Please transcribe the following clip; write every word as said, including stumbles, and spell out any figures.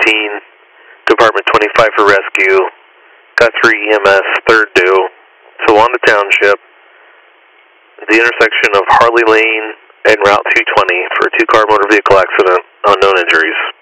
fifteen, Department twenty-five for rescue, Guthrie E M S, third due, Sawanda Township, the intersection of Harley Lane and Route two twenty for a two-car motor vehicle accident, unknown injuries.